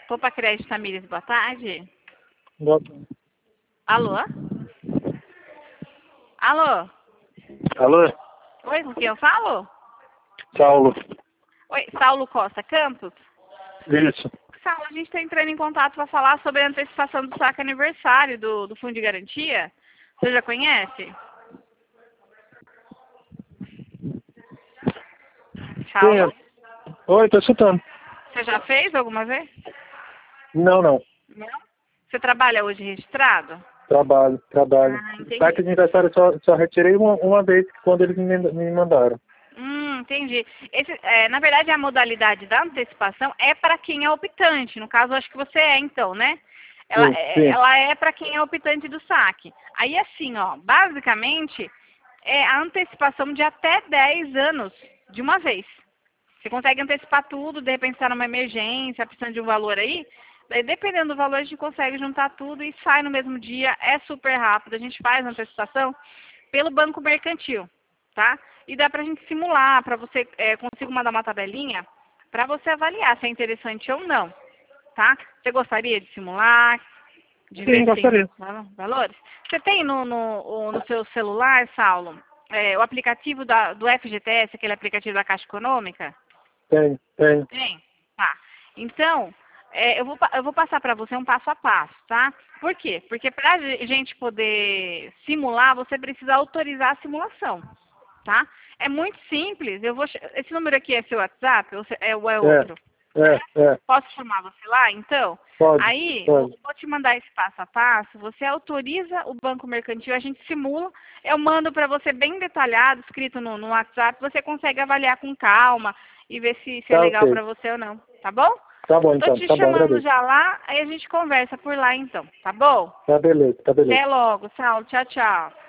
Poupa Crédito Tamires, boa tarde. Boa tarde. Alô? Alô? Alô? Oi, com quem eu falo? Saulo. Oi, Saulo Costa Campos? Isso. Saulo, a gente está entrando em contato para falar sobre a antecipação do saque aniversário do Fundo de Garantia. Você já conhece? Saulo? Sim. Oi, tô escutando. Você já fez alguma vez? Não. Não? Você trabalha hoje registrado? Trabalho. Ah, entendi. Saque de aniversário só retirei uma vez quando eles me mandaram. Entendi. Na verdade, a modalidade da antecipação é para quem é optante. No caso, acho que você é, então, né? Sim. Ela é para quem é optante do saque. Aí, assim, ó, basicamente, é a antecipação de até 10 anos de uma vez. Você consegue antecipar tudo, de repente está numa emergência, precisando de um valor aí. Daí, dependendo do valor, a gente consegue juntar tudo e sai no mesmo dia. É super rápido. A gente faz a antecipação pelo Banco Mercantil, tá? E dá pra gente simular, para você, consigo mandar uma tabelinha, para você avaliar se é interessante ou não, tá? Você gostaria de simular, de Sim, ver se gostaria. tem valores? Você tem no seu celular, Saulo, o aplicativo do FGTS, aquele aplicativo da Caixa Econômica? Tem. Tem? Tá. Então, eu vou passar para você um passo a passo, tá? Por quê? Porque para a gente poder simular, você precisa autorizar a simulação, tá? É muito simples. Esse número aqui é seu WhatsApp ou é outro? É. Posso chamar você lá, então? Pode. Aí, eu vou te mandar esse passo a passo, você autoriza o Banco Mercantil, a gente simula, eu mando para você bem detalhado, escrito no WhatsApp, você consegue avaliar com calma e ver se é Tá legal ok. para você ou não, tá bom? Tá bom, Eu tô então. te Tá bom, chamando agradeço. já lá, aí a gente conversa por lá, então, tá bom? Tá beleza. Até logo, Saulo, tchau, tchau.